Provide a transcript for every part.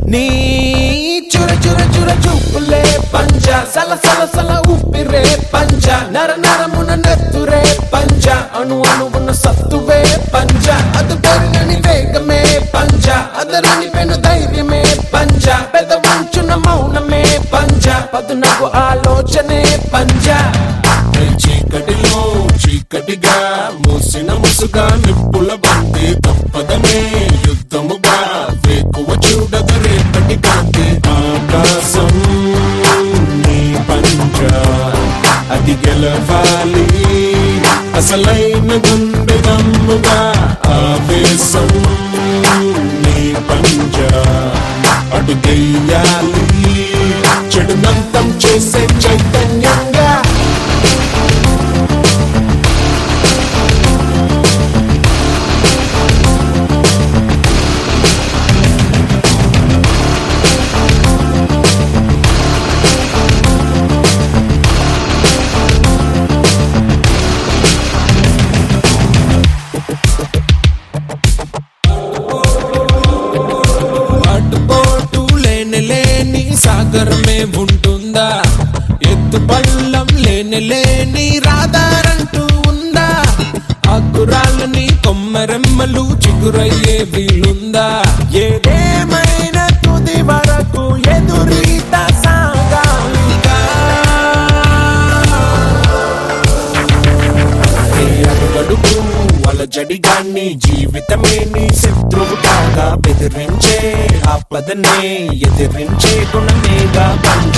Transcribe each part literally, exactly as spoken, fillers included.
నీ చుర చుర చుర చూపులే పంజ సల సల సల ఊపిరే పంజ నర నరమున నెత్తురే పంజ అణు అణువున సత్తువే పంజ అది పెరుగని వేగమే పంజ అదరని పెను ధైర్యమే పంజ పెదవుంచున మౌనమే పంజ పదునకు ఆలోచనే పంజ చీకటిలో చీకటిగా మూసిన ముసుగా నిప్పుల బంతి తప్పదనే యుద్ధముగా వేకువ చూడగ రేపటి కాంతి ఆకాశం నీ పంజ అది గెలవాలి అసలైన గుండె దమ్ముగా ఆవేశం నీ పంజ అడుగెయ్యాలి చెడునంతం చేసే చైతన్యంగా సాగర్ మే ఉంటుందా ఎత్తు పల్లం లేని లేని రాదారంటూ ఉందా అకురాలని కొమ్మరెమ్మలు చిగురయ్యే వీలుందా ఏదేమైనా తుది వరకు ఎదురీత సాగాలిగా అడుగడుగు అలజడిగాన్ని జీవితమే నీ శత్రువు కాగా బెదిరించే ఆపదనే ఎదిరించే గుణమేగా పంజ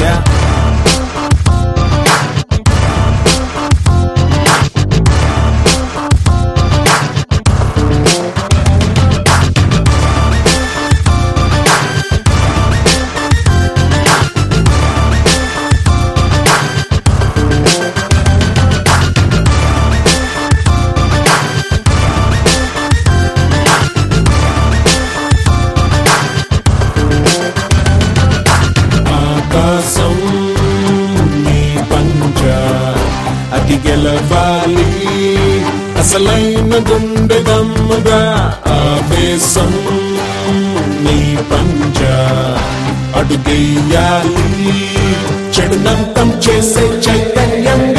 ఆకాశం నీ పంజ అది గెలవాలి అసలైన గుండె దమ్ముగా ఆవేశం నీ పంజ అడుగెయ్యాలి చెడునంతం చేసే చైతన్యం